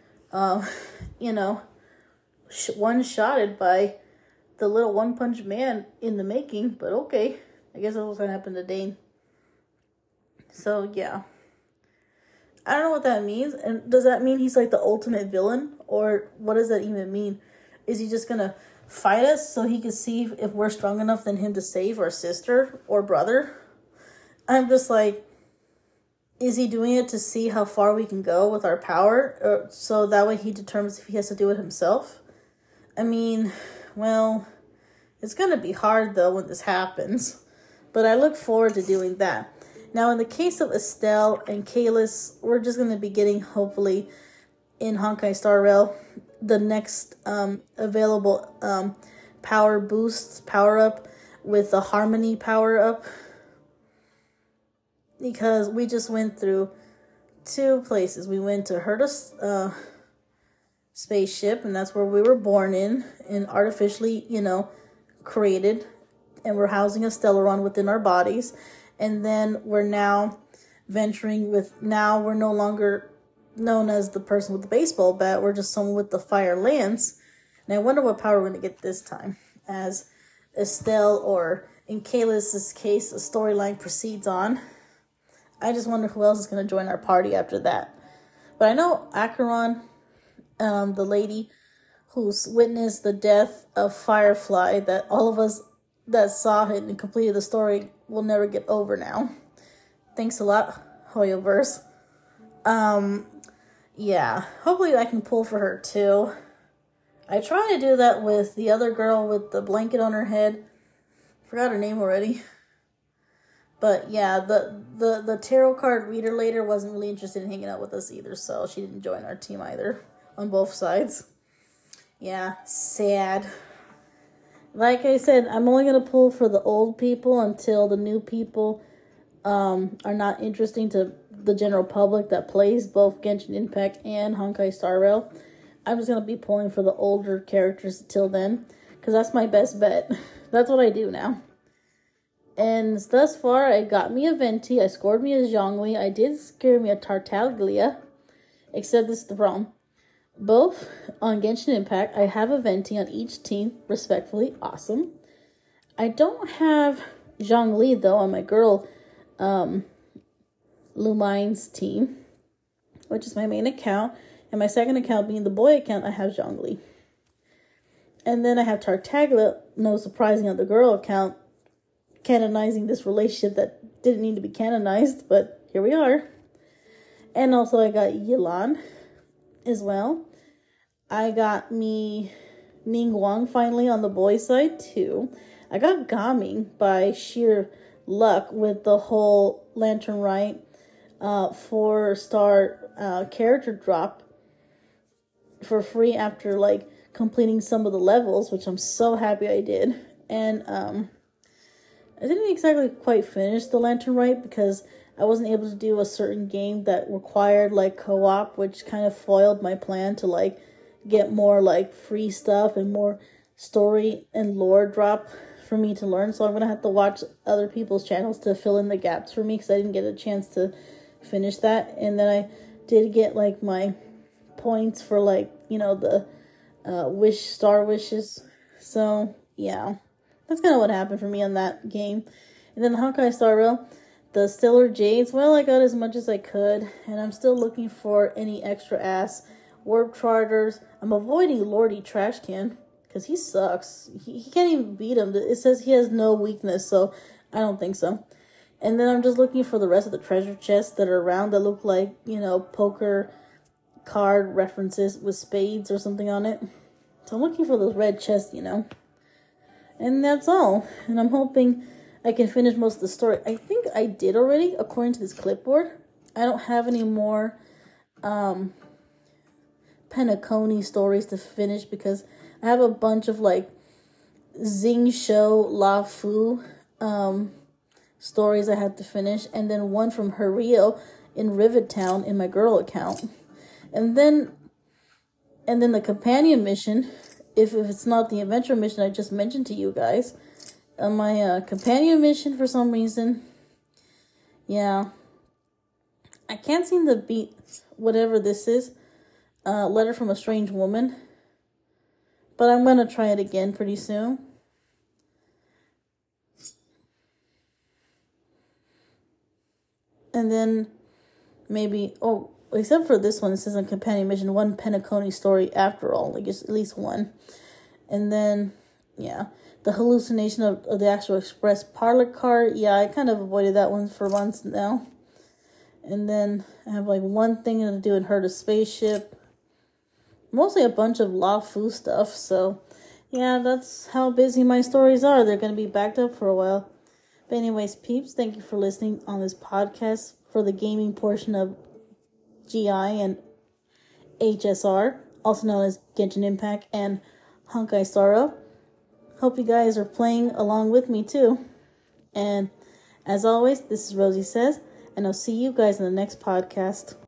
one-shotted by the little One-Punch Man in the making. But okay, I guess that's what's going to happen to Dane. So, yeah. I don't know what that means. And does that mean he's like the ultimate villain? Or what does that even mean? Is he just going to fight us so he can see if we're strong enough than him to save our sister or brother? I'm just like, is he doing it to see how far we can go with our power? Or, so that way he determines if he has to do it himself? I mean, well, it's going to be hard though when this happens. But I look forward to doing that. Now in the case of Estelle and Kalis, we're just going to be getting, hopefully, in Honkai Star Rail, the next available power boost, power up with the Harmony power up. Because we just went through two places. We went to Herta's spaceship, and that's where we were born in and artificially, created. And we're housing a Stellaron within our bodies. And then we're now venturing now we're no longer known as the person with the baseball bat. We're just someone with the fire lance. And I wonder what power we're going to get this time, as Estelle, or in Kalis' case, the storyline proceeds on. I just wonder who else is going to join our party after that. But I know Acheron, the lady who's witnessed the death of Firefly, that all of us that saw it and completed the story will never get over now. Thanks a lot, Hoyoverse. Yeah, hopefully I can pull for her too. I tried to do that with the other girl with the blanket on her head. Forgot her name already. But yeah, the tarot card reader later wasn't really interested in hanging out with us either, so she didn't join our team either, on both sides. Yeah, sad. Like I said, I'm only going to pull for the old people until the new people are not interesting to the general public that plays both Genshin Impact and Honkai Star Rail. I'm just going to be pulling for the older characters until then, because that's my best bet. That's what I do now. And thus far, I got me a Venti, I scored me a Zhongli, I did scare me a Tartaglia, except this is the problem. Both on Genshin Impact, I have a Venti on each team, respectfully. Awesome. I don't have Zhongli, though, on my girl Lumine's team, which is my main account. And my second account, being the boy account, I have Zhongli. And then I have Tartaglia, no surprising, on the girl account, canonizing this relationship that didn't need to be canonized, but here we are. And also I got Yelan as well. I got me Ningguang finally on the boy side too. I got Gaming by sheer luck with the whole Lantern Rite 4-star character drop for free after like completing some of the levels, which I'm so happy I did. And I didn't exactly quite finish the Lantern Rite because I wasn't able to do a certain game that required like co-op, which kind of foiled my plan to like get more like free stuff and more story and lore drop for me to learn. So I'm gonna have to watch other people's channels to fill in the gaps for me, because I didn't get a chance to finish that. And then I did get like my points for like the star wishes. So yeah, that's kind of what happened for me on that game. And then the Honkai Star Rail, the Stellar Jades. Well, I got as much as I could, and I'm still looking for any extra ass Warp Charters. I'm avoiding Lordy Trash Can because he sucks. He can't even beat him. It says he has no weakness, so I don't think so. And then I'm just looking for the rest of the treasure chests that are around that look like, poker card references with spades or something on it. So I'm looking for those red chests, And that's all. And I'm hoping I can finish most of the story. I think I did already, according to this clipboard. I don't have any more Penacony stories to finish because I have a bunch of Zing Show La Fu stories I have to finish, and then one from Hario in Rivet Town in my girl account. And then the companion mission, if it's not the adventure mission I just mentioned to you guys, my companion mission for some reason, yeah, I can't seem to beat whatever this is, Letter from a Strange Woman, but I'm gonna try it again pretty soon. And then maybe, except for this one, it says on companion mission, one Penacony story after all, just at least one. And then, yeah, the hallucination of the actual express parlor card. Yeah, I kind of avoided that one for months now. And then I have one thing to do in Herd a Spaceship. Mostly a bunch of La Fu stuff. So, yeah, that's how busy my stories are. They're going to be backed up for a while. But anyways, peeps, thank you for listening on this podcast for the gaming portion of GI and HSR, also known as Genshin Impact and Honkai Star Rail. Hope you guys are playing along with me too. And as always, this is Rosie Says, and I'll see you guys in the next podcast.